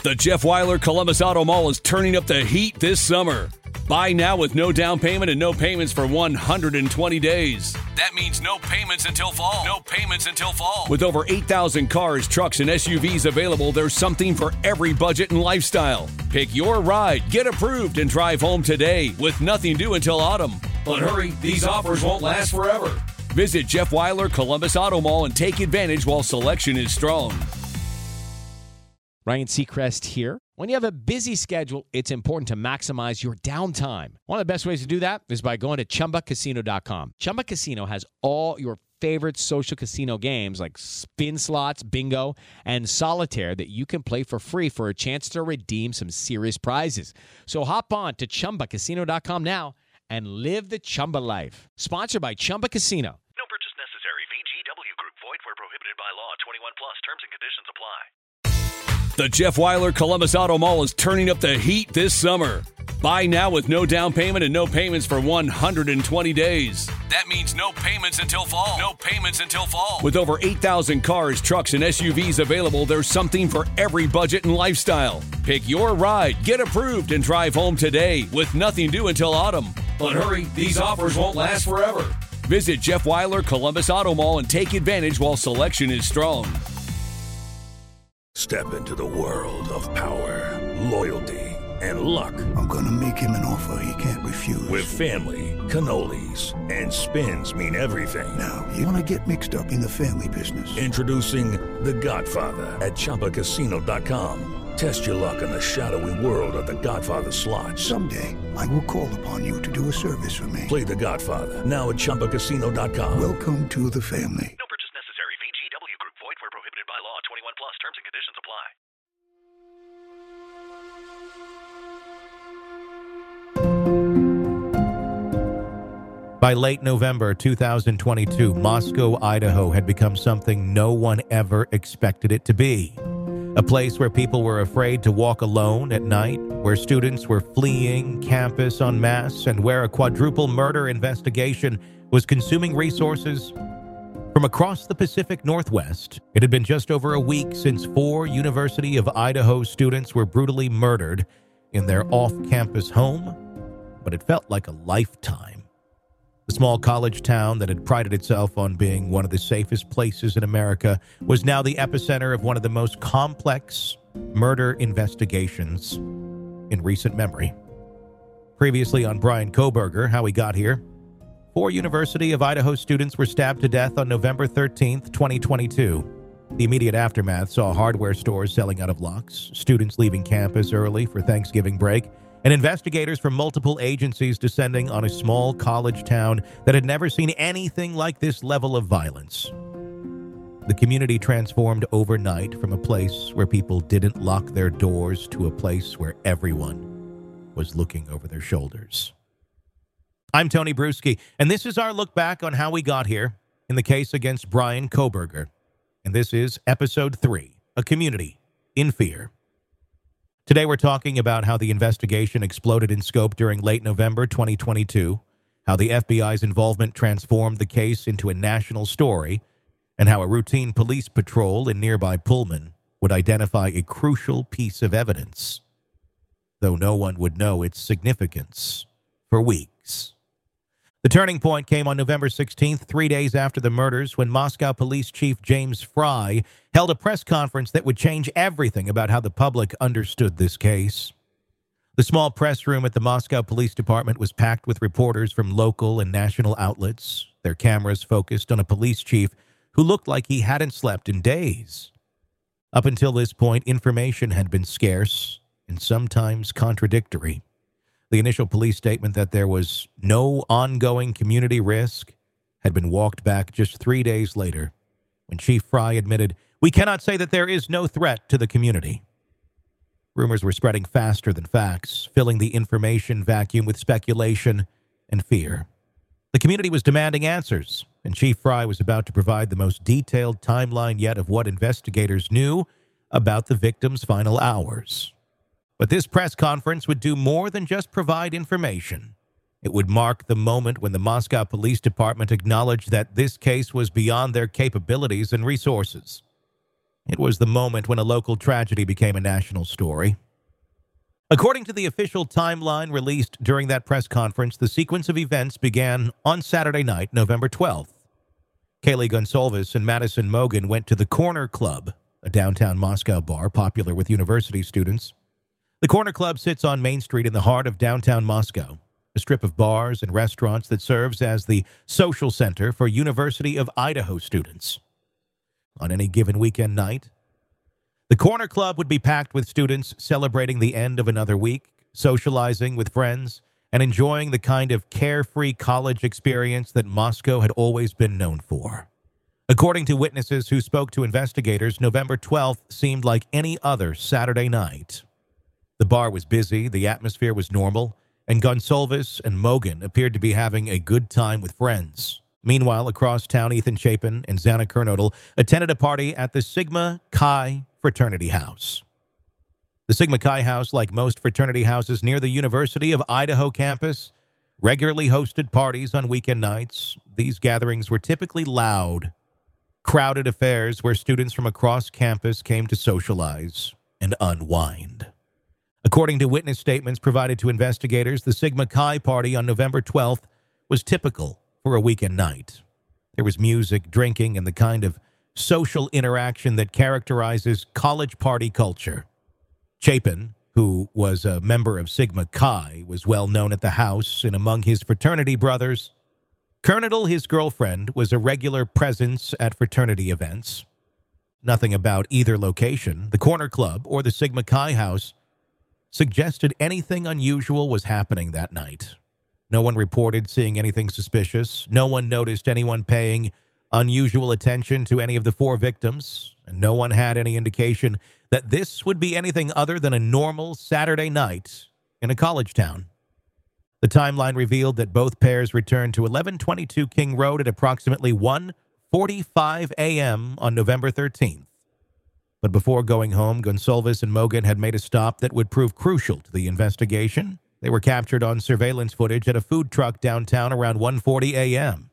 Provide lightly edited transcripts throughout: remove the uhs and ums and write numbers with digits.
The Jeff Weiler Columbus Auto Mall is turning up the heat this summer. Buy now with no down payment and no payments for 120 days. That means no payments until fall. No payments until fall. With over 8,000 cars, trucks, and SUVs available, there's something for every budget and lifestyle. Pick your ride, get approved, and drive home today with nothing due until autumn. But hurry, these offers won't last forever. Visit Jeff Weiler Columbus Auto Mall and take advantage while selection is strong. Ryan Seacrest here. When you have a busy schedule, it's important to maximize your downtime. One of the best ways to do that is by going to ChumbaCasino.com. Chumba Casino has all your favorite social casino games like spin slots, bingo, and solitaire that you can play for free for a chance to redeem some serious prizes. So hop on to ChumbaCasino.com now and live the Chumba life. Sponsored by Chumba Casino. No purchase necessary. VGW Group. Void where prohibited by law. 21 plus. Terms and conditions apply. The Jeff Weiler Columbus Auto Mall is turning up the heat this summer. Buy now with no down payment and no payments for 120 days. That means no payments until fall. No payments until fall. With over 8,000 cars, trucks, and SUVs available, there's something for every budget and lifestyle. Pick your ride, get approved, and drive home today with nothing due until autumn. But hurry, these offers won't last forever. Visit Jeff Weiler Columbus Auto Mall and take advantage while selection is strong. Step into the world of power, loyalty, and luck. I'm gonna make him an offer he can't refuse. With family, cannolis, and spins mean everything. Now, you wanna get mixed up in the family business. Introducing The Godfather at ChumbaCasino.com. Test your luck in the shadowy world of The Godfather slot. Someday, I will call upon you to do a service for me. Play The Godfather, now at ChumbaCasino.com. Welcome to the family. No purchase necessary. VGW Group. Void where prohibited by law. 21 plus. Terms and conditions apply. By late November 2022, Moscow, Idaho had become something no one ever expected it to be. A place where people were afraid to walk alone at night, where students were fleeing campus en masse, and where a quadruple murder investigation was consuming resources from across the Pacific Northwest. It had been just over a week since 4 University of Idaho students were brutally murdered in their off-campus home, but it felt like a lifetime. The small college town that had prided itself on being one of the safest places in America was now the epicenter of one of the most complex murder investigations in recent memory. Previously on Bryan Kohberger, How We Got Here, 4 University of Idaho students were stabbed to death on November 13th, 2022. The immediate aftermath saw hardware stores selling out of locks, students leaving campus early for Thanksgiving break, and investigators from multiple agencies descending on a small college town that had never seen anything like this level of violence. The community transformed overnight from a place where people didn't lock their doors to a place where everyone was looking over their shoulders. I'm Tony Bruschi, and this is our look back on how we got here in the case against Bryan Kohberger. And this is Episode 3, A Community in Fear. Today we're talking about how the investigation exploded in scope during late November 2022, how the FBI's involvement transformed the case into a national story, and how a routine police patrol in nearby Pullman would identify a crucial piece of evidence, though no one would know its significance for weeks. The turning point came on November 16th, 3 days after the murders, when Moscow Police Chief James Frey held a press conference that would change everything about how the public understood this case. The small press room at the Moscow Police Department was packed with reporters from local and national outlets, their cameras focused on a police chief who looked like he hadn't slept in days. Up until this point, information had been scarce and sometimes contradictory. The initial police statement that there was no ongoing community risk had been walked back just 3 days later, when Chief Frey admitted, "We cannot say that there is no threat to the community." Rumors were spreading faster than facts, filling the information vacuum with speculation and fear. The community was demanding answers, and Chief Frey was about to provide the most detailed timeline yet of what investigators knew about the victim's final hours. But this press conference would do more than just provide information. It would mark the moment when the Moscow Police Department acknowledged that this case was beyond their capabilities and resources. It was the moment when a local tragedy became a national story. According to the official timeline released during that press conference, the sequence of events began on Saturday night, November 12th. Kaylee Gonsalves and Madison Mogen went to the Corner Club, a downtown Moscow bar popular with university students. The Corner Club sits on Main Street in the heart of downtown Moscow, a strip of bars and restaurants that serves as the social center for University of Idaho students. On any given weekend night, the Corner Club would be packed with students celebrating the end of another week, socializing with friends, and enjoying the kind of carefree college experience that Moscow had always been known for. According to witnesses who spoke to investigators, November 12th seemed like any other Saturday night. The bar was busy, the atmosphere was normal, and Gonsalves and Mogen appeared to be having a good time with friends. Meanwhile, across town, Ethan Chapin and Xana Kernodle attended a party at the Sigma Chi fraternity house. The Sigma Chi house, like most fraternity houses near the University of Idaho campus, regularly hosted parties on weekend nights. These gatherings were typically loud, crowded affairs where students from across campus came to socialize and unwind. According to witness statements provided to investigators, the Sigma Chi party on November 12th was typical for a weekend night. There was music, drinking, and the kind of social interaction that characterizes college party culture. Chapin, who was a member of Sigma Chi, was well known at the house and among his fraternity brothers. Kernodle, his girlfriend, was a regular presence at fraternity events. Nothing about either location, the Corner Club or the Sigma Chi house, suggested anything unusual was happening that night. No one reported seeing anything suspicious. No one noticed anyone paying unusual attention to any of the four victims, and no one had any indication that this would be anything other than a normal Saturday night in a college town. The timeline revealed that both pairs returned to 1122 King Road at approximately 1:45 a.m. on November 13th. But before going home, Gonsalves and Mogen had made a stop that would prove crucial to the investigation. They were captured on surveillance footage at a food truck downtown around 1:40 a.m.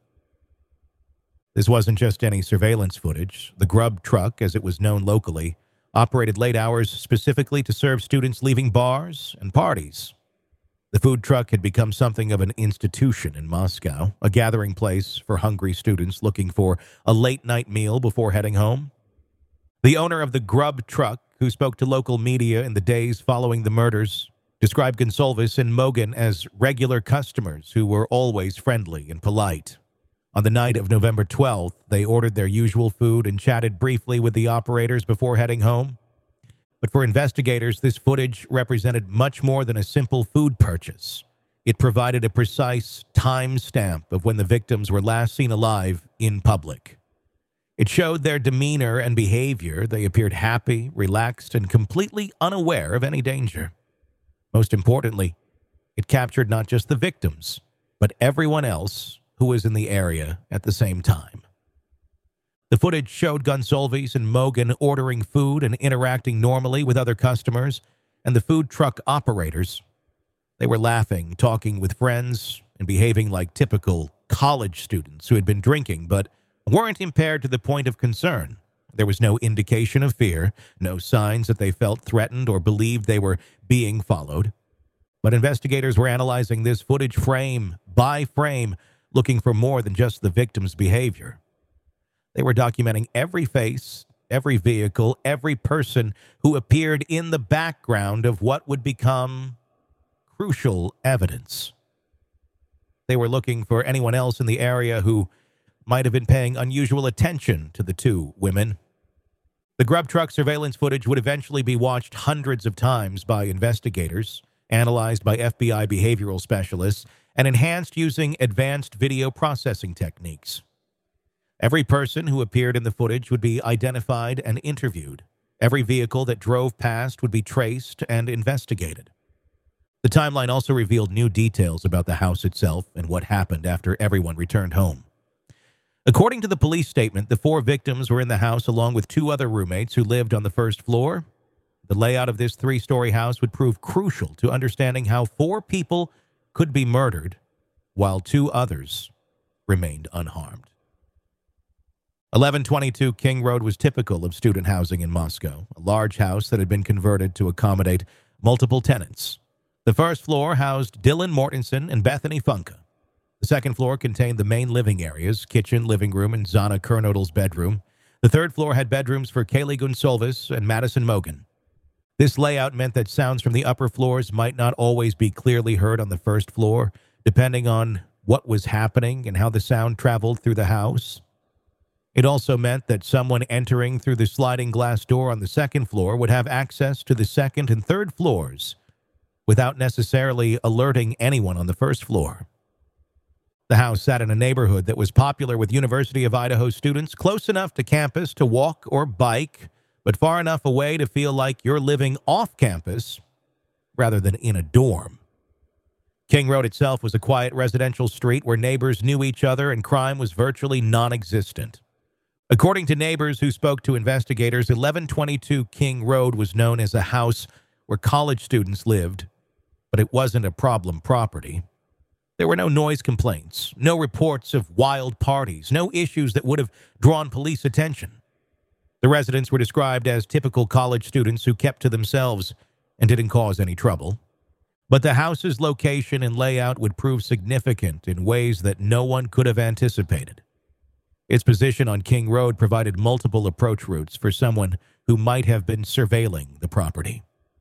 This wasn't just any surveillance footage. The Grub truck, as it was known locally, operated late hours specifically to serve students leaving bars and parties. The food truck had become something of an institution in Moscow, a gathering place for hungry students looking for a late-night meal before heading home. The owner of the Grub truck, who spoke to local media in the days following the murders, described Gonsalves and Mogen as regular customers who were always friendly and polite. On the night of November 12th, they ordered their usual food and chatted briefly with the operators before heading home. But for investigators, this footage represented much more than a simple food purchase. It provided a precise time stamp of when the victims were last seen alive in public. It showed their demeanor and behavior. They appeared happy, relaxed, and completely unaware of any danger. Most importantly, it captured not just the victims, but everyone else who was in the area at the same time. The footage showed Gonsalves and Mogen ordering food and interacting normally with other customers and the food truck operators. They were laughing, talking with friends, and behaving like typical college students who had been drinking but weren't impaired to the point of concern. There was no indication of fear, no signs that they felt threatened or believed they were being followed. But investigators were analyzing this footage frame by frame, looking for more than just the victim's behavior. They were documenting every face, every vehicle, every person who appeared in the background of what would become crucial evidence. They were looking for anyone else in the area who might have been paying unusual attention to the two women. The Grub truck surveillance footage would eventually be watched hundreds of times by investigators, analyzed by FBI behavioral specialists, and enhanced using advanced video processing techniques. Every person who appeared in the footage would be identified and interviewed. Every vehicle that drove past would be traced and investigated. The timeline also revealed new details about the house itself and what happened after everyone returned home. According to the police statement, the four victims were in the house along with two other roommates who lived on the first floor. The layout of this three-story house would prove crucial to understanding how four people could be murdered while two others remained unharmed. 1122 King Road was typical of student housing in Moscow, a large house that had been converted to accommodate multiple tenants. The first floor housed Dylan Mortensen and Bethany Funke. The second floor contained the main living areas, kitchen, living room, and Zana Kernodle's bedroom. The third floor had bedrooms for Kaylee Gonsalves and Madison Mogan. This layout meant that sounds from the upper floors might not always be clearly heard on the first floor, depending on what was happening and how the sound traveled through the house. It also meant that someone entering through the sliding glass door on the second floor would have access to the second and third floors without necessarily alerting anyone on the first floor. The house sat in a neighborhood that was popular with University of Idaho students, close enough to campus to walk or bike, but far enough away to feel like you're living off campus rather than in a dorm. King Road itself was a quiet residential street where neighbors knew each other and crime was virtually non-existent. According to neighbors who spoke to investigators, 1122 King Road was known as a house where college students lived, but it wasn't a problem property. There were no noise complaints, no reports of wild parties, no issues that would have drawn police attention. The residents were described as typical college students who kept to themselves and didn't cause any trouble. But the house's location and layout would prove significant in ways that no one could have anticipated. Its position on King Road provided multiple approach routes for someone who might have been surveilling the property.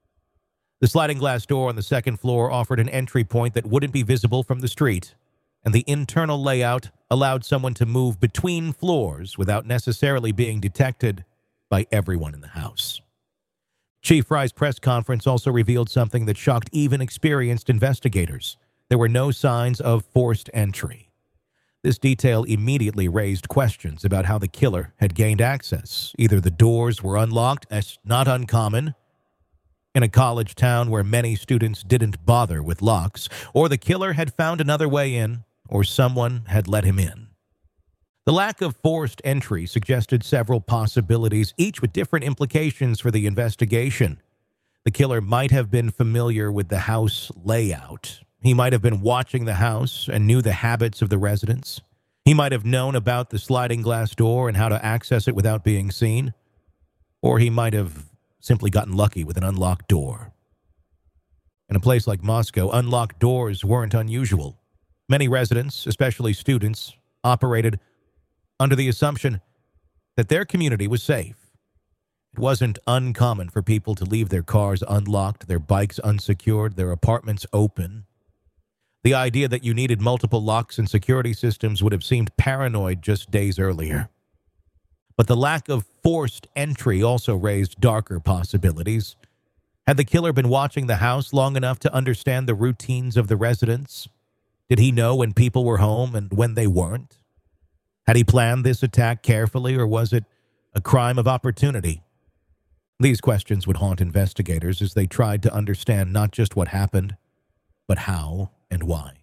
The sliding glass door on the second floor offered an entry point that wouldn't be visible from the street, and the internal layout allowed someone to move between floors without necessarily being detected by everyone in the house. Chief Fry's press conference also revealed something that shocked even experienced investigators. There were no signs of forced entry. This detail immediately raised questions about how the killer had gained access. Either the doors were unlocked, as not uncommon in a college town where many students didn't bother with locks, or the killer had found another way in, or someone had let him in. The lack of forced entry suggested several possibilities, each with different implications for the investigation. The killer might have been familiar with the house layout. He might have been watching the house and knew the habits of the residents. He might have known about the sliding glass door and how to access it without being seen. Or he might have simply gotten lucky with an unlocked door. In a place like Moscow, unlocked doors weren't unusual. Many residents, especially students, operated under the assumption that their community was safe. It wasn't uncommon for people to leave their cars unlocked, their bikes unsecured, their apartments open. The idea that you needed multiple locks and security systems would have seemed paranoid just days earlier. But the lack of forced entry also raised darker possibilities. Had the killer been watching the house long enough to understand the routines of the residents? Did he know when people were home and when they weren't? Had he planned this attack carefully, or was it a crime of opportunity? These questions would haunt investigators as they tried to understand not just what happened, but how and why.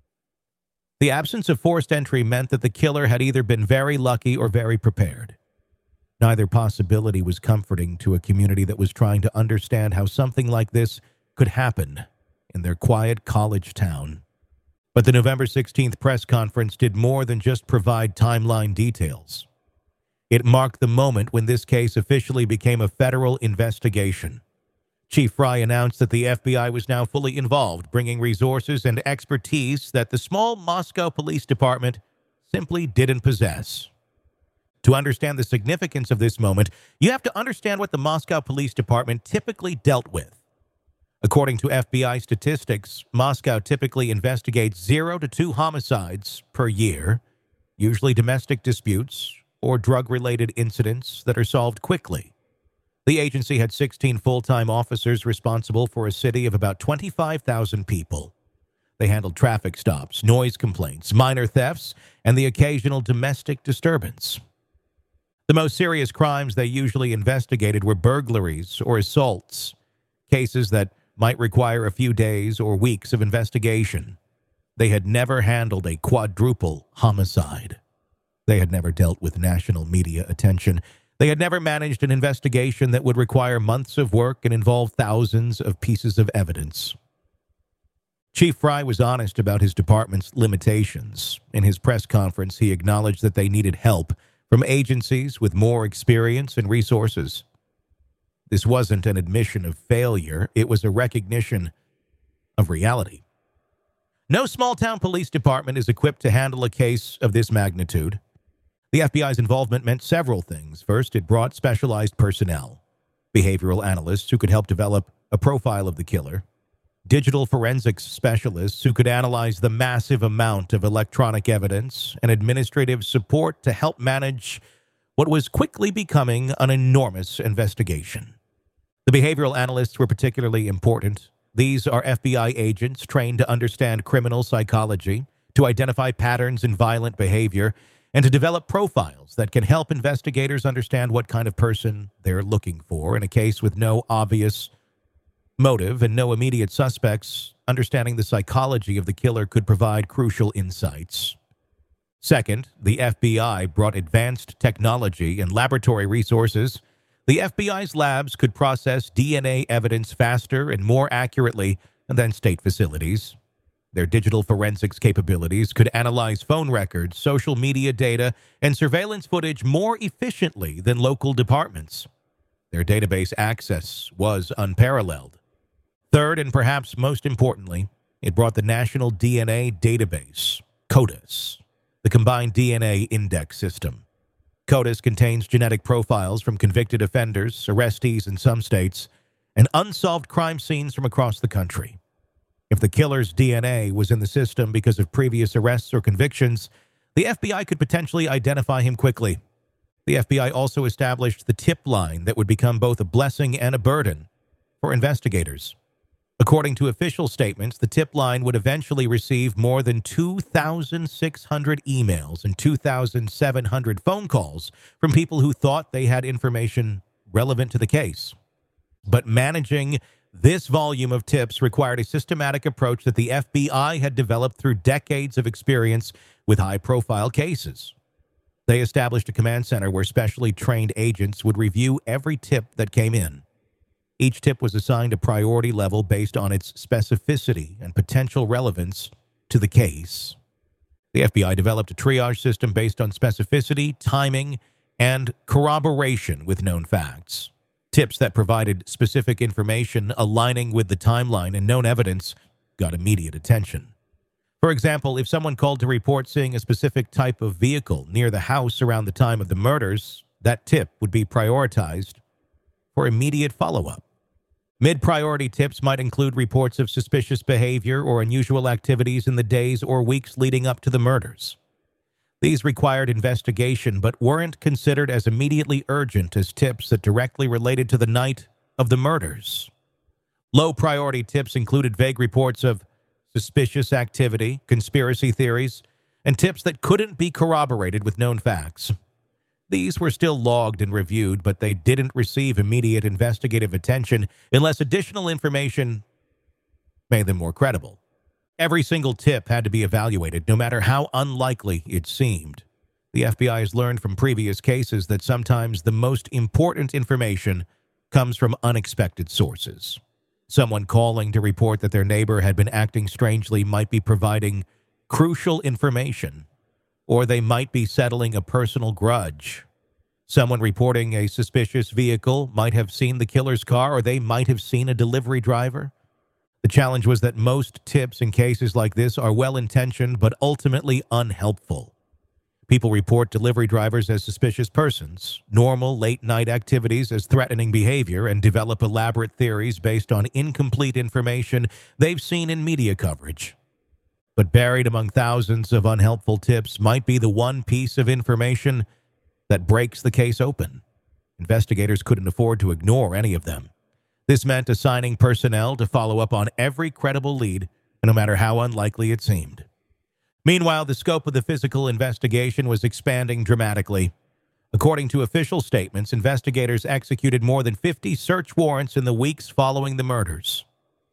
The absence of forced entry meant that the killer had either been very lucky or very prepared. Neither possibility was comforting to a community that was trying to understand how something like this could happen in their quiet college town. But the November 16th press conference did more than just provide timeline details. It marked the moment when this case officially became a federal investigation. Chief Fry announced that the FBI was now fully involved, bringing resources and expertise that the small Moscow Police Department simply didn't possess. To understand the significance of this moment, you have to understand what the Moscow Police Department typically dealt with. According to FBI statistics, Moscow typically investigates 0 to 2 homicides per year, usually domestic disputes or drug-related incidents that are solved quickly. The agency had 16 full-time officers responsible for a city of about 25,000 people. They handled traffic stops, noise complaints, minor thefts, and the occasional domestic disturbance. The most serious crimes they usually investigated were burglaries or assaults, cases that might require a few days or weeks of investigation. They had never handled a quadruple homicide. They had never dealt with national media attention. They had never managed an investigation that would require months of work and involve thousands of pieces of evidence. Chief Fry was honest about his department's limitations. In his press conference, he acknowledged that they needed help from agencies with more experience and resources. This wasn't an admission of failure. It was a recognition of reality. No small-town police department is equipped to handle a case of this magnitude. The FBI's involvement meant several things. First, it brought specialized personnel, behavioral analysts who could help develop a profile of the killer, digital forensics specialists who could analyze the massive amount of electronic evidence, and administrative support to help manage what was quickly becoming an enormous investigation. The behavioral analysts were particularly important. These are FBI agents trained to understand criminal psychology, to identify patterns in violent behavior, and to develop profiles that can help investigators understand what kind of person they're looking for. In a case with no obvious motive and no immediate suspects, understanding the psychology of the killer could provide crucial insights. Second, the FBI brought advanced technology and laboratory resources. The FBI's labs could process DNA evidence faster and more accurately than state facilities. Their digital forensics capabilities could analyze phone records, social media data, and surveillance footage more efficiently than local departments. Their database access was unparalleled. Third, and perhaps most importantly, it brought the National DNA Database, CODIS, the Combined DNA Index System. CODIS contains genetic profiles from convicted offenders, arrestees in some states, and unsolved crime scenes from across the country. If the killer's DNA was in the system because of previous arrests or convictions, the FBI could potentially identify him quickly. The FBI also established the tip line that would become both a blessing and a burden for investigators. According to official statements, the tip line would eventually receive more than 2,600 emails and 2,700 phone calls from people who thought they had information relevant to the case. But managing this volume of tips required a systematic approach that the FBI had developed through decades of experience with high-profile cases. They established a command center where specially trained agents would review every tip that came in. Each tip was assigned a priority level based on its specificity and potential relevance to the case. The FBI developed a triage system based on specificity, timing, and corroboration with known facts. Tips that provided specific information aligning with the timeline and known evidence got immediate attention. For example, if someone called to report seeing a specific type of vehicle near the house around the time of the murders, that tip would be prioritized for immediate follow-up. Mid-priority tips might include reports of suspicious behavior or unusual activities in the days or weeks leading up to the murders. These required investigation but weren't considered as immediately urgent as tips that directly related to the night of the murders. Low-priority tips included vague reports of suspicious activity, conspiracy theories, and tips that couldn't be corroborated with known facts. These were still logged and reviewed, but they didn't receive immediate investigative attention unless additional information made them more credible. Every single tip had to be evaluated, no matter how unlikely it seemed. The FBI has learned from previous cases that sometimes the most important information comes from unexpected sources. Someone calling to report that their neighbor had been acting strangely might be providing crucial information, or they might be settling a personal grudge. Someone reporting a suspicious vehicle might have seen the killer's car, or they might have seen a delivery driver. The challenge was that most tips in cases like this are well-intentioned but ultimately unhelpful. People report delivery drivers as suspicious persons, normal late-night activities as threatening behavior, and develop elaborate theories based on incomplete information they've seen in media coverage. But buried among thousands of unhelpful tips might be the one piece of information that breaks the case open. Investigators couldn't afford to ignore any of them. This meant assigning personnel to follow up on every credible lead, no matter how unlikely it seemed. Meanwhile, the scope of the physical investigation was expanding dramatically. According to official statements, investigators executed more than 50 search warrants in the weeks following the murders.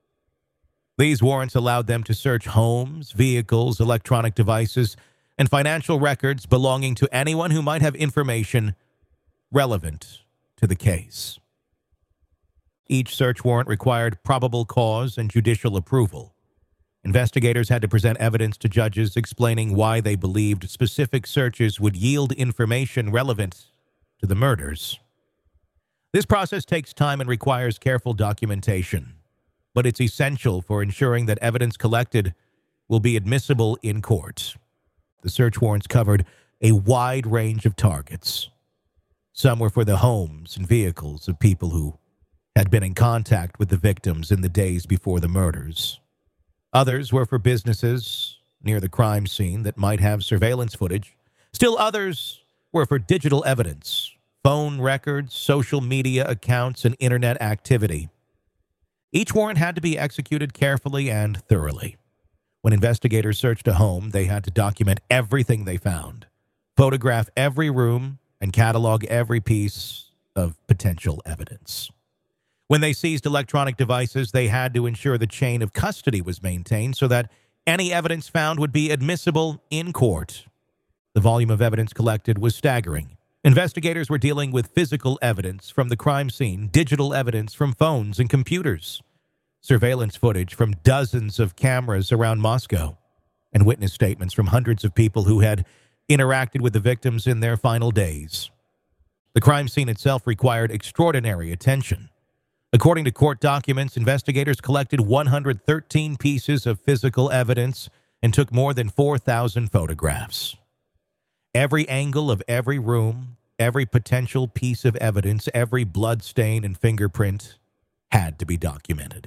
These warrants allowed them to search homes, vehicles, electronic devices, and financial records belonging to anyone who might have information relevant to the case. Each search warrant required probable cause and judicial approval. Investigators had to present evidence to judges explaining why they believed specific searches would yield information relevant to the murders. This process takes time and requires careful documentation, but it's essential for ensuring that evidence collected will be admissible in court. The search warrants covered a wide range of targets. Some were for the homes and vehicles of people who had been in contact with the victims in the days before the murders. Others were for businesses near the crime scene that might have surveillance footage. Still others were for digital evidence, phone records, social media accounts, and internet activity. Each warrant had to be executed carefully and thoroughly. When investigators searched a home, they had to document everything they found, photograph every room, and catalog every piece of potential evidence. When they seized electronic devices, they had to ensure the chain of custody was maintained so that any evidence found would be admissible in court. The volume of evidence collected was staggering. Investigators were dealing with physical evidence from the crime scene, digital evidence from phones and computers, surveillance footage from dozens of cameras around Moscow, and witness statements from hundreds of people who had interacted with the victims in their final days. The crime scene itself required extraordinary attention. According to court documents, investigators collected 113 pieces of physical evidence and took more than 4,000 photographs. Every angle of every room, every potential piece of evidence, every blood stain and fingerprint had to be documented.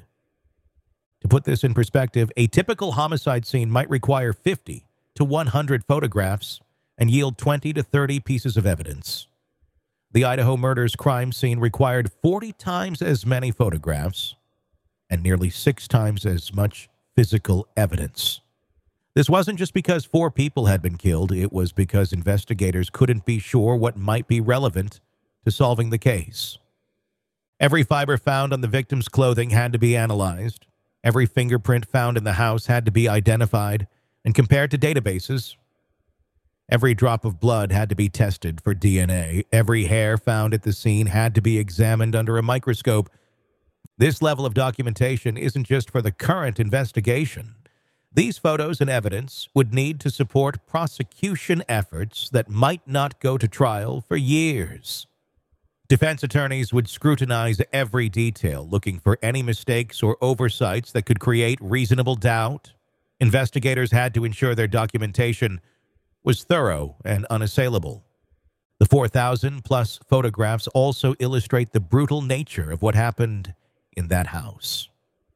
To put this in perspective, a typical homicide scene might require 50 to 100 photographs and yield 20 to 30 pieces of evidence. The Idaho murders crime scene required 40 times as many photographs and nearly 6 times as much physical evidence. This wasn't just because 4 people had been killed. It was because investigators couldn't be sure what might be relevant to solving the case. Every fiber found on the victim's clothing had to be analyzed. Every fingerprint found in the house had to be identified and compared to databases. Every drop of blood had to be tested for DNA. Every hair found at the scene had to be examined under a microscope. This level of documentation isn't just for the current investigation. These photos and evidence would need to support prosecution efforts that might not go to trial for years. Defense attorneys would scrutinize every detail, looking for any mistakes or oversights that could create reasonable doubt. Investigators had to ensure their documentation was thorough and unassailable. The 4,000-plus photographs also illustrate the brutal nature of what happened in that house.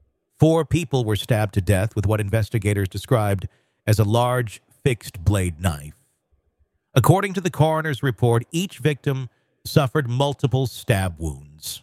4 people were stabbed to death with what investigators described as a large fixed-blade knife. According to the coroner's report, each victim suffered multiple stab wounds.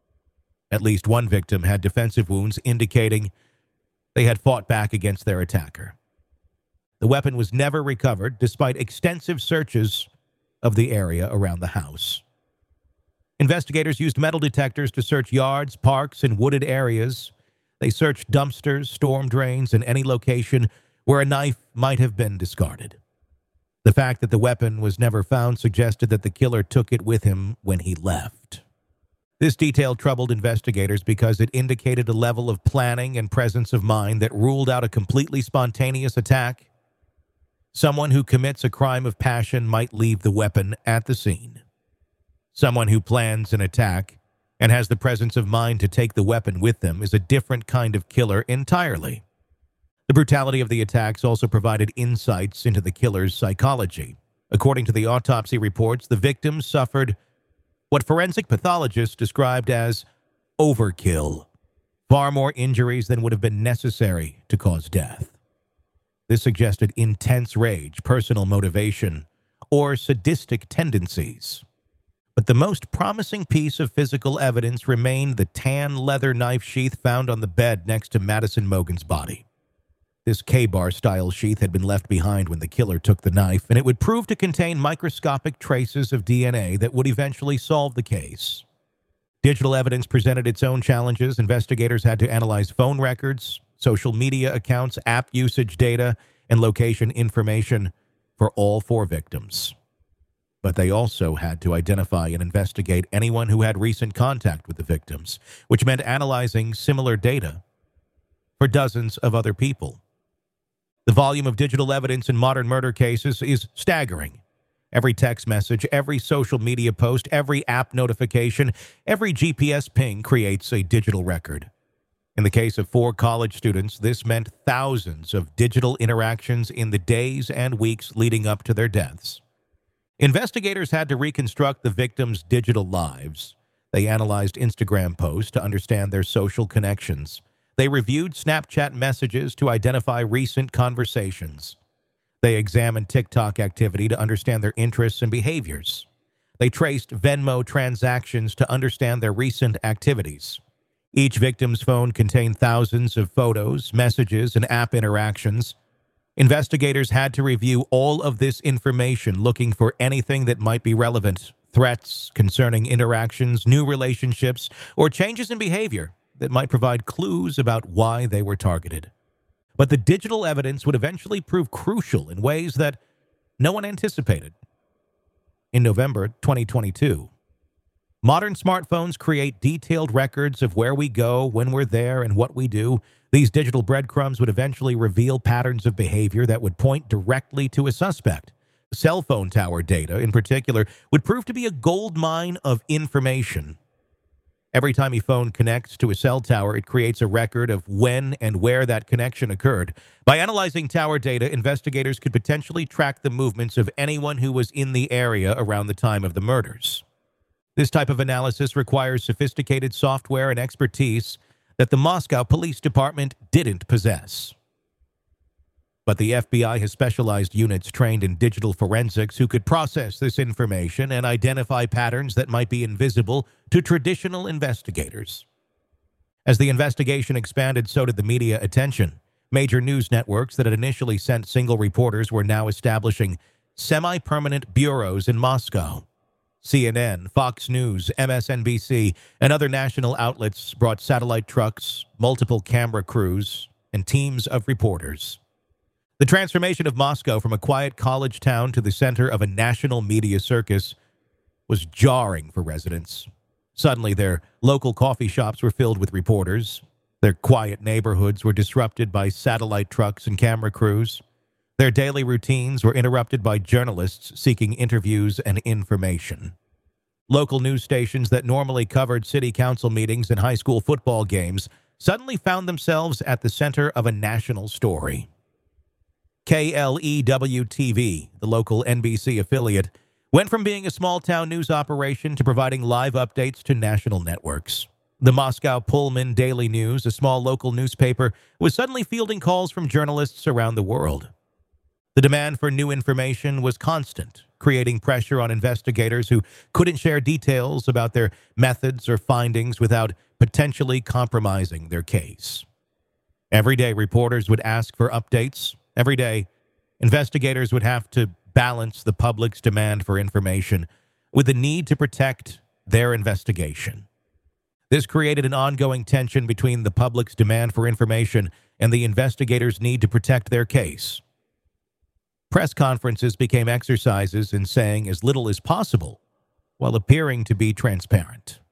At least one victim had defensive wounds indicating they had fought back against their attacker. The weapon was never recovered, despite extensive searches of the area around the house. Investigators used metal detectors to search yards, parks, and wooded areas. They searched dumpsters, storm drains, and any location where a knife might have been discarded. The fact that the weapon was never found suggested that the killer took it with him when he left. This detail troubled investigators because it indicated a level of planning and presence of mind that ruled out a completely spontaneous attack. Someone who commits a crime of passion might leave the weapon at the scene. Someone who plans an attack and has the presence of mind to take the weapon with them is a different kind of killer entirely. The brutality of the attacks also provided insights into the killer's psychology. According to the autopsy reports, the victims suffered what forensic pathologists described as overkill, far more injuries than would have been necessary to cause death. This suggested intense rage, personal motivation, or sadistic tendencies. But the most promising piece of physical evidence remained the tan leather knife sheath found on the bed next to Madison Mogen's body. This K-bar style sheath had been left behind when the killer took the knife, and it would prove to contain microscopic traces of DNA that would eventually solve the case. Digital evidence presented its own challenges. Investigators had to analyze phone records, social media accounts, app usage data, and location information for all 4 victims. But they also had to identify and investigate anyone who had recent contact with the victims, which meant analyzing similar data for dozens of other people. The volume of digital evidence in modern murder cases is staggering. Every text message, every social media post, every app notification, every GPS ping creates a digital record. In the case of 4 college students, this meant thousands of digital interactions in the days and weeks leading up to their deaths. Investigators had to reconstruct the victims' digital lives. They analyzed Instagram posts to understand their social connections. They reviewed Snapchat messages to identify recent conversations. They examined TikTok activity to understand their interests and behaviors. They traced Venmo transactions to understand their recent activities. Each victim's phone contained thousands of photos, messages, and app interactions. Investigators had to review all of this information, looking for anything that might be relevant, threats concerning interactions, new relationships, or changes in behavior that might provide clues about why they were targeted. But the digital evidence would eventually prove crucial in ways that no one anticipated. In November 2022, modern smartphones create detailed records of where we go, when we're there, and what we do. These digital breadcrumbs would eventually reveal patterns of behavior that would point directly to a suspect. Cell phone tower data, in particular, would prove to be a gold mine of information. Every time a phone connects to a cell tower, it creates a record of when and where that connection occurred. By analyzing tower data, investigators could potentially track the movements of anyone who was in the area around the time of the murders. This type of analysis requires sophisticated software and expertise that the Moscow Police Department didn't possess. But the FBI has specialized units trained in digital forensics who could process this information and identify patterns that might be invisible to traditional investigators. As the investigation expanded, so did the media attention. Major news networks that had initially sent single reporters were now establishing semi-permanent bureaus in Moscow. CNN, Fox News, MSNBC, and other national outlets brought satellite trucks, multiple camera crews, and teams of reporters. The transformation of Moscow from a quiet college town to the center of a national media circus was jarring for residents. Suddenly, their local coffee shops were filled with reporters. Their quiet neighborhoods were disrupted by satellite trucks and camera crews. Their daily routines were interrupted by journalists seeking interviews and information. Local news stations that normally covered city council meetings and high school football games suddenly found themselves at the center of a national story. KLEW-TV, the local NBC affiliate, went from being a small-town news operation to providing live updates to national networks. The Moscow Pullman Daily News, a small local newspaper, was suddenly fielding calls from journalists around the world. The demand for new information was constant, creating pressure on investigators who couldn't share details about their methods or findings without potentially compromising their case. Every day, reporters would ask for updates. Every day, investigators would have to balance the public's demand for information with the need to protect their investigation. This created an ongoing tension between the public's demand for information and the investigators' need to protect their case. Press conferences became exercises in saying as little as possible while appearing to be transparent.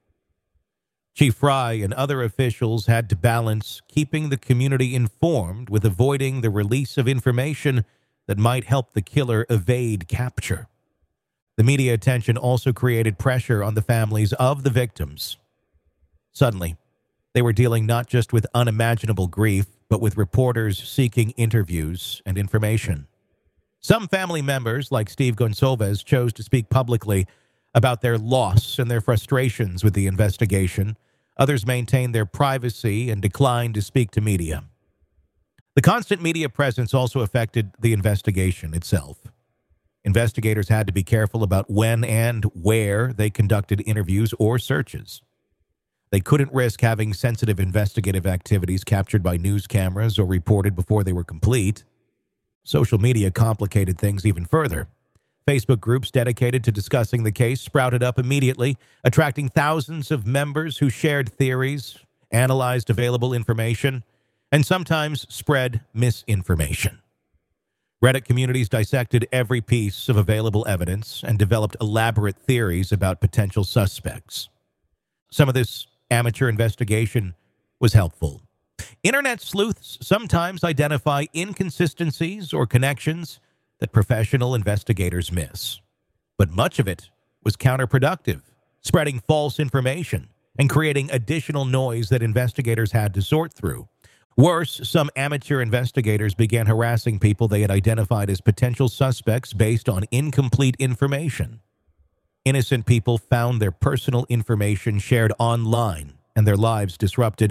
Chief Fry and other officials had to balance keeping the community informed with avoiding the release of information that might help the killer evade capture. The media attention also created pressure on the families of the victims. Suddenly, they were dealing not just with unimaginable grief, but with reporters seeking interviews and information. Some family members, like Steve Gonsalves, chose to speak publicly about their loss and their frustrations with the investigation. Others maintained their privacy and declined to speak to media. The constant media presence also affected the investigation itself. Investigators had to be careful about when and where they conducted interviews or searches. They couldn't risk having sensitive investigative activities captured by news cameras or reported before they were complete. Social media complicated things even further. Facebook groups dedicated to discussing the case sprouted up immediately, attracting thousands of members who shared theories, analyzed available information, and sometimes spread misinformation. Reddit communities dissected every piece of available evidence and developed elaborate theories about potential suspects. Some of this amateur investigation was helpful. Internet sleuths sometimes identify inconsistencies or connections that professional investigators miss. But much of it was counterproductive, spreading false information and creating additional noise that investigators had to sort through. Worse, some amateur investigators began harassing people they had identified as potential suspects based on incomplete information. Innocent people found their personal information shared online and their lives disrupted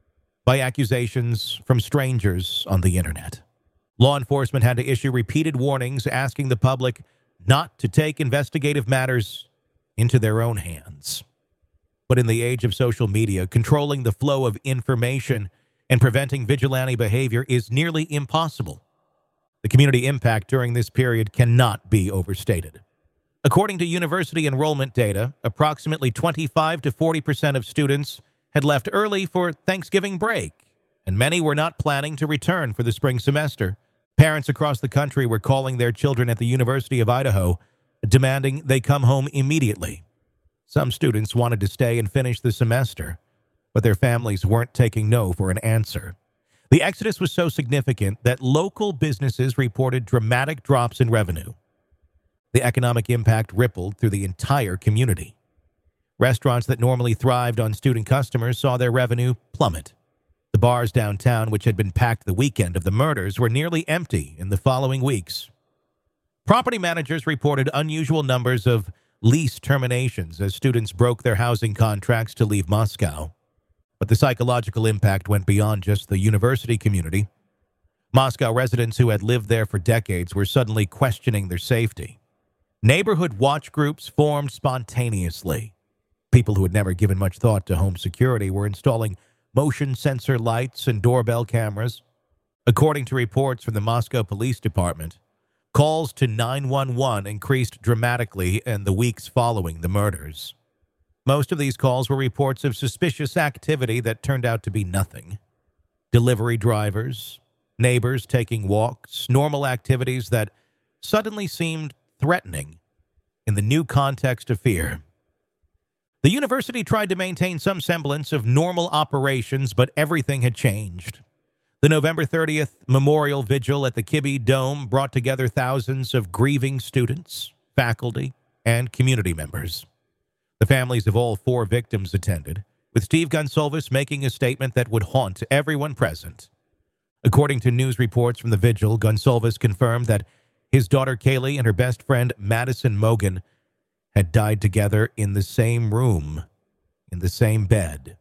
by accusations from strangers on the internet. Law enforcement had to issue repeated warnings asking the public not to take investigative matters into their own hands. But in the age of social media, controlling the flow of information and preventing vigilante behavior is nearly impossible. The community impact during this period cannot be overstated. According to university enrollment data, approximately 25 to 40% of students had left early for Thanksgiving break, and many were not planning to return for the spring semester. Parents across the country were calling their children at the University of Idaho, demanding they come home immediately. Some students wanted to stay and finish the semester, but their families weren't taking no for an answer. The exodus was so significant that local businesses reported dramatic drops in revenue. The economic impact rippled through the entire community. Restaurants that normally thrived on student customers saw their revenue plummet. The bars downtown, which had been packed the weekend of the murders, were nearly empty in the following weeks. Property managers reported unusual numbers of lease terminations as students broke their housing contracts to leave Moscow. But the psychological impact went beyond just the university community. Moscow residents who had lived there for decades were suddenly questioning their safety. Neighborhood watch groups formed spontaneously. People who had never given much thought to home security were installing motion sensor lights and doorbell cameras. According to reports from the Moscow Police Department, calls to 911 increased dramatically in the weeks following the murders. Most of these calls were reports of suspicious activity that turned out to be nothing. Delivery drivers, neighbors taking walks, normal activities that suddenly seemed threatening in the new context of fear. The university tried to maintain some semblance of normal operations, but everything had changed. The November 30th memorial vigil at the Kibbe Dome brought together thousands of grieving students, faculty, and community members. The families of all 4 victims attended, with Steve Gonsalves making a statement that would haunt everyone present. According to news reports from the vigil, Gonsalves confirmed that his daughter Kaylee and her best friend Madison Mogan had died together in the same room, in the same bed.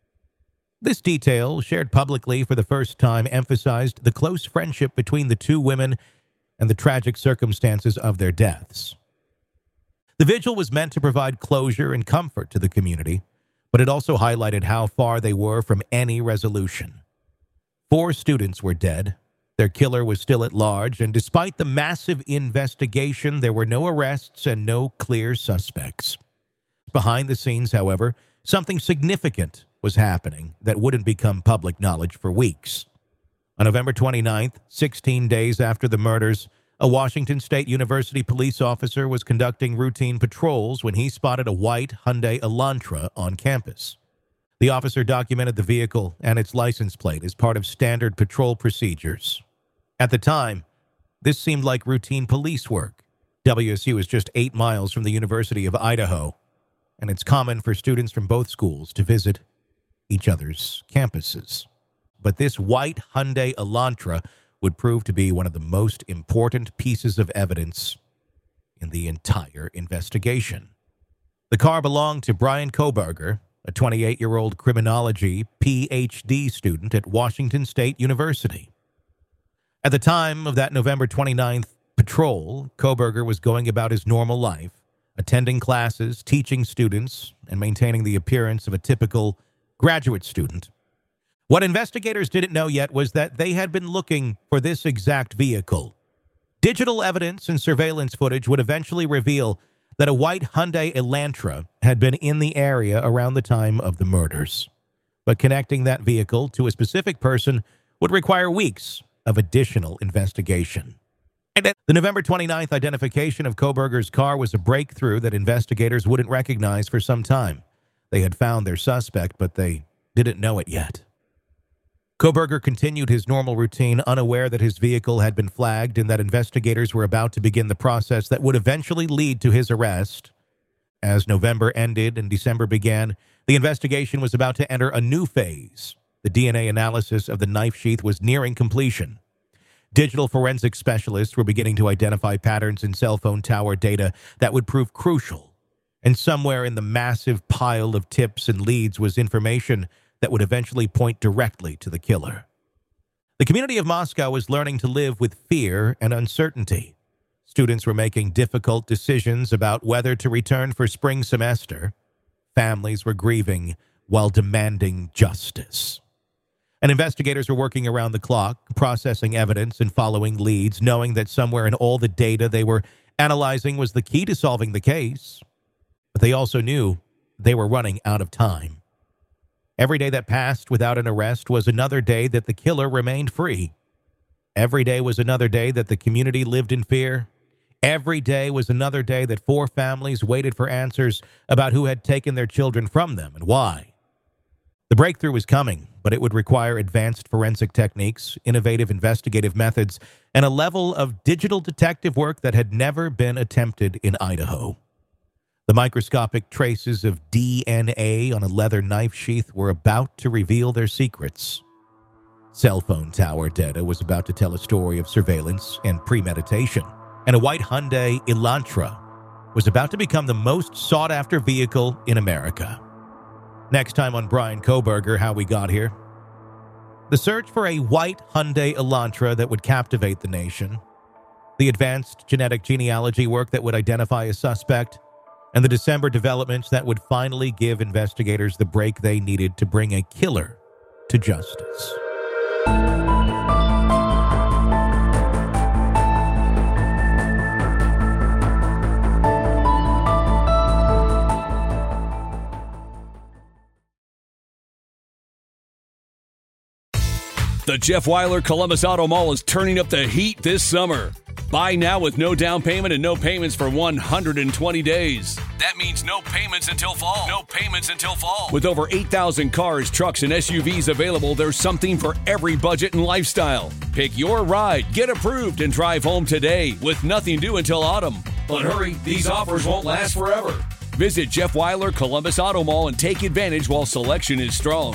This detail, shared publicly for the first time, emphasized the close friendship between the 2 women and the tragic circumstances of their deaths. The vigil was meant to provide closure and comfort to the community, but it also highlighted how far they were from any resolution. 4 students were dead. Their killer was still at large, and despite the massive investigation, there were no arrests and no clear suspects. Behind the scenes, however, something significant was happening that wouldn't become public knowledge for weeks. On November 29th, 16 days after the murders, a Washington State University police officer was conducting routine patrols when he spotted a white Hyundai Elantra on campus. The officer documented the vehicle and its license plate as part of standard patrol procedures. At the time, this seemed like routine police work. WSU is just 8 miles from the University of Idaho, and it's common for students from both schools to visit each other's campuses. But this white Hyundai Elantra would prove to be one of the most important pieces of evidence in the entire investigation. The car belonged to Bryan Kohberger, a 28-year-old criminology PhD student at Washington State University. At the time of that November 29th patrol, Kohberger was going about his normal life, attending classes, teaching students, and maintaining the appearance of a typical graduate student. What investigators didn't know yet was that they had been looking for this exact vehicle. Digital evidence and surveillance footage would eventually reveal that a white Hyundai Elantra had been in the area around the time of the murders. But connecting that vehicle to a specific person would require weeks of additional investigation. And the November 29th identification of Kohberger's car was a breakthrough that investigators wouldn't recognize for some time. They had found their suspect, but they didn't know it yet. Kohberger continued his normal routine, unaware that his vehicle had been flagged and that investigators were about to begin the process that would eventually lead to his arrest. As November ended and December began, the investigation was about to enter a new phase. The DNA analysis of the knife sheath was nearing completion. Digital forensic specialists were beginning to identify patterns in cell phone tower data that would prove crucial. And somewhere in the massive pile of tips and leads was information that would eventually point directly to the killer. The community of Moscow was learning to live with fear and uncertainty. Students were making difficult decisions about whether to return for spring semester. Families were grieving while demanding justice. And investigators were working around the clock, processing evidence and following leads, knowing that somewhere in all the data they were analyzing was the key to solving the case. But they also knew they were running out of time. Every day that passed without an arrest was another day that the killer remained free. Every day was another day that the community lived in fear. Every day was another day that 4 families waited for answers about who had taken their children from them and why. The breakthrough was coming, but it would require advanced forensic techniques, innovative investigative methods, and a level of digital detective work that had never been attempted in Idaho. The microscopic traces of DNA on a leather knife sheath were about to reveal their secrets. Cell phone tower data was about to tell a story of surveillance and premeditation, and a white Hyundai Elantra was about to become the most sought-after vehicle in America. Next time on Brian Kohberger, How We Got Here. The search for a white Hyundai Elantra that would captivate the nation, the advanced genetic genealogy work that would identify a suspect, and the December developments that would finally give investigators the break they needed to bring a killer to justice. The Jeff Weiler Columbus Auto Mall is turning up the heat this summer. Buy now with no down payment and no payments for 120 days. That means no payments until fall. No payments until fall. With over 8,000 cars, trucks, and SUVs available, there's something for every budget and lifestyle. Pick your ride, get approved, and drive home today with nothing due until autumn. But hurry, these offers won't last forever. Visit Jeff Weiler Columbus Auto Mall and take advantage while selection is strong.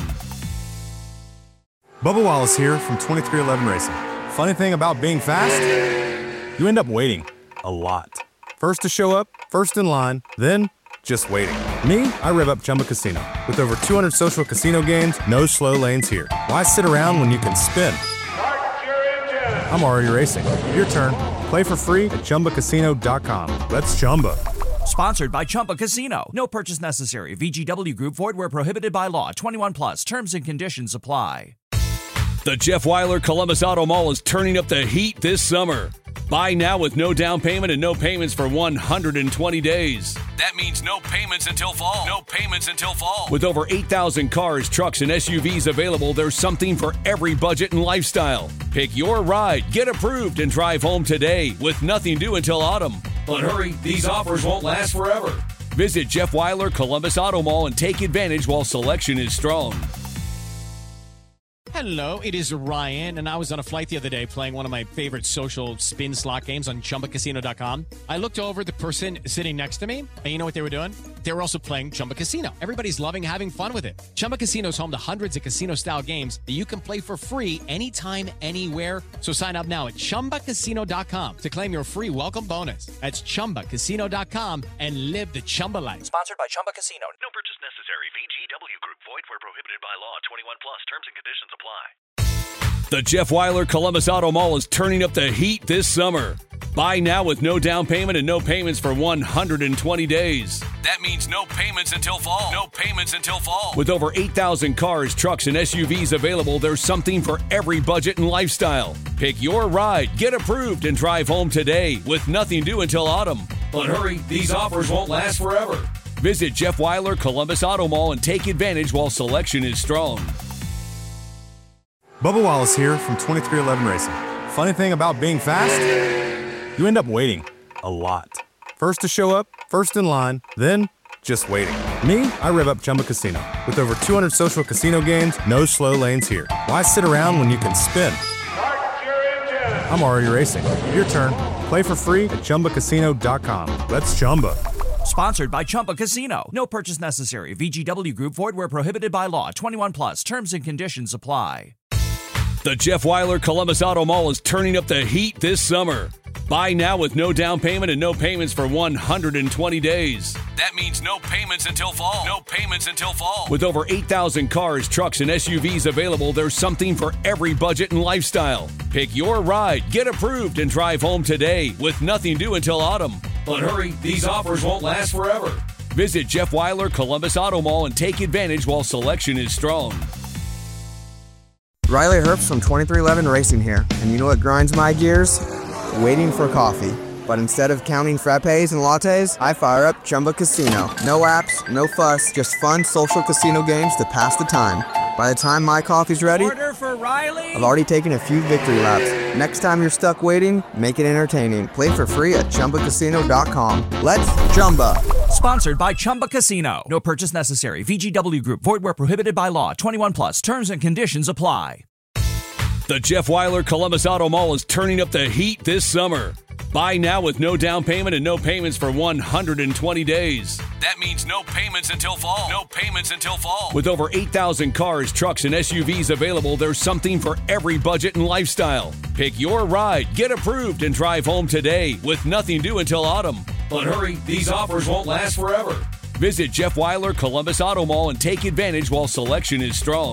Bubba Wallace here from 2311 Racing. Funny thing about being fast, you end up waiting a lot. First to show up, first in line, then just waiting. Me, I rev up Chumba Casino. With over 200 social casino games, no slow lanes here. Why sit around when you can spin? I'm already racing. Your turn. Play for free at ChumbaCasino.com. Let's Chumba. Sponsored by Chumba Casino. No purchase necessary. VGW Group. Void where prohibited by law. 21 plus. Terms and conditions apply. The Jeff Weiler Columbus Auto Mall is turning up the heat this summer. Buy now with no down payment and no payments for 120 days. That means no payments until fall. No payments until fall. With over 8,000 cars, trucks, and SUVs available, there's something for every budget and lifestyle. Pick your ride, get approved, and drive home today with nothing due until autumn. But hurry, these offers won't last forever. Visit Jeff Weiler Columbus Auto Mall and take advantage while selection is strong. Hello, it is Ryan, and I was on a flight the other day playing one of my favorite social spin slot games on ChumbaCasino.com. I looked over at the person sitting next to me, and you know what they were doing? They were also playing Chumba Casino. Everybody's loving having fun with it. Chumba Casino is home to hundreds of casino-style games that you can play for free anytime, anywhere. So sign up now at ChumbaCasino.com to claim your free welcome bonus. That's ChumbaCasino.com and live the Chumba life. Sponsored by Chumba Casino. No purchase necessary. VGW Group. Void where prohibited by law. 21 plus. Terms and conditions apply. The Jeff Weiler Columbus Auto Mall is turning up the heat this summer. Buy now with no down payment and no payments for 120 days. That means no payments until fall. No payments until fall. With over 8,000 cars, trucks, and SUVs available, there's something for every budget and lifestyle. Pick your ride, get approved, and drive home today with nothing due until autumn. But hurry, these offers won't last forever. Visit Jeff Weiler Columbus Auto Mall and take advantage while selection is strong. Bubba Wallace here from 2311 Racing. Funny thing about being fast, you end up waiting a lot. First to show up, first in line, then just waiting. Me, I rev up Chumba Casino. With over 200 social casino games, no slow lanes here. Why sit around when you can spin? I'm already racing. Your turn. Play for free at ChumbaCasino.com. Let's Chumba. Sponsored by Chumba Casino. No purchase necessary. VGW Group. Void where prohibited by law. 21 plus. Terms and conditions apply. The Jeff Weiler Columbus Auto Mall is turning up the heat this summer. Buy now with no down payment and no payments for 120 days. That means no payments until fall. No payments until fall. With over 8,000 cars, trucks, and SUVs available, there's something for every budget and lifestyle. Pick your ride, get approved, and drive home today with nothing due until autumn. But hurry, these offers won't last forever. Visit Jeff Weiler Columbus Auto Mall and take advantage while selection is strong. Riley Herbst from 2311 Racing here, and you know what grinds my gears? Waiting for coffee. But instead of counting frappes and lattes, I fire up Chumba Casino. No apps, no fuss, just fun social casino games to pass the time. By the time my coffee's ready, Order for Riley. I've already taken a few victory laps. Next time you're stuck waiting, make it entertaining. Play for free at ChumbaCasino.com. Let's Chumba. Sponsored by Chumba Casino. No purchase necessary. VGW Group. Void where prohibited by law. 21 plus. Terms and conditions apply. The Jeff Weiler Columbus Auto Mall is turning up the heat this summer. Buy now with no down payment and no payments for 120 days. That means no payments until fall. No payments until fall. With over 8,000 cars, trucks, and SUVs available, there's something for every budget and lifestyle. Pick your ride, get approved, and drive home today with nothing due until autumn. But hurry, these offers won't last forever. Visit Jeff Weiler Columbus Auto Mall and take advantage while selection is strong.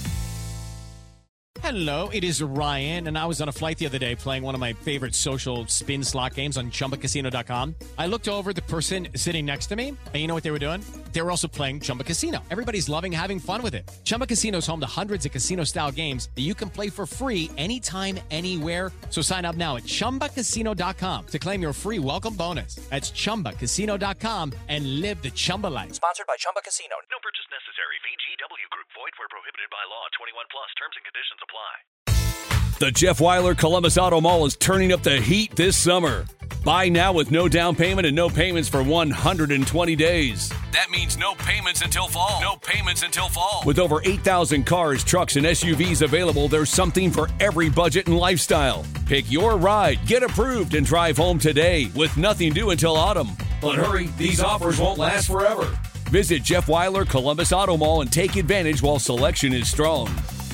Hello, it is Ryan, and I was on a flight the other day playing one of my favorite social spin slot games on ChumbaCasino.com. I looked over at the person sitting next to me, and you know what they were doing? They were also playing Chumba Casino. Everybody's loving having fun with it. Chumba Casino is home to hundreds of casino-style games that you can play for free anytime, anywhere. So sign up now at ChumbaCasino.com to claim your free welcome bonus. That's ChumbaCasino.com and live the Chumba life. Sponsored by Chumba Casino. No purchase necessary. VGW Group. Void where prohibited by law. 21 plus. Terms and conditions apply. The Jeff Weiler Columbus Auto Mall is turning up the heat this summer. Buy now with no down payment and no payments for 120 days. That means no payments until fall. No payments until fall. With over 8,000 cars, trucks, and SUVs available, there's something for every budget and lifestyle. Pick your ride, get approved, and drive home today with nothing due until autumn. But hurry, these offers won't last forever. Visit Jeff Weiler Columbus Auto Mall and take advantage while selection is strong.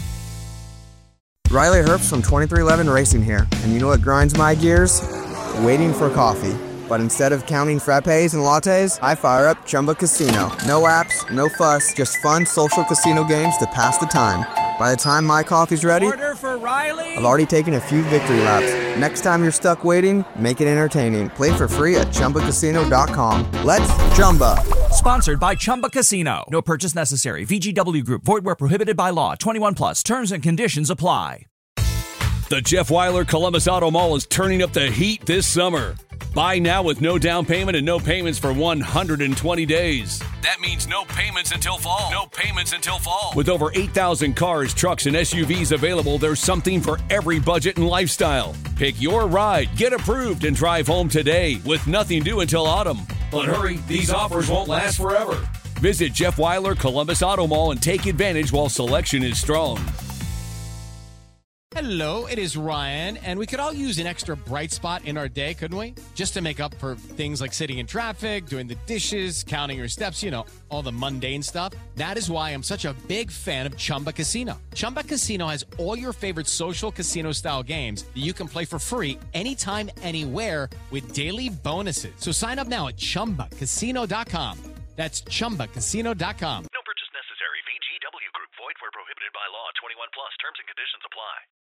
Riley Herbst from 2311 Racing here, and you know what grinds my gears? Waiting for coffee. But instead of counting frappes and lattes, I fire up Chumba Casino. No apps, no fuss, just fun social casino games to pass the time. By the time my coffee's ready, Order for Riley. I've already taken a few victory laps. Next time you're stuck waiting, make it entertaining. Play for free at ChumbaCasino.com. Let's Chumba. Sponsored by Chumba Casino. No purchase necessary. VGW Group. Void where prohibited by law. 21 plus. Terms and conditions apply. The Jeff Weiler Columbus Auto Mall is turning up the heat this summer. Buy now with no down payment and no payments for 120 days. That means no payments until fall. No payments until fall. With over 8,000 cars, trucks, and SUVs available, there's something for every budget and lifestyle. Pick your ride, get approved, and drive home today with nothing due until autumn. But hurry, these offers won't last forever. Visit Jeff Weiler Columbus Auto Mall and take advantage while selection is strong. Hello, it is Ryan, and we could all use an extra bright spot in our day, couldn't we? Just to make up for things like sitting in traffic, doing the dishes, counting your steps, you know, all the mundane stuff. That is why I'm such a big fan of Chumba Casino. Chumba Casino has all your favorite social casino-style games that you can play for free anytime, anywhere with daily bonuses. So sign up now at ChumbaCasino.com. That's ChumbaCasino.com. No purchase necessary. VGW Group. Void where prohibited by law. 21 plus. Terms and conditions apply.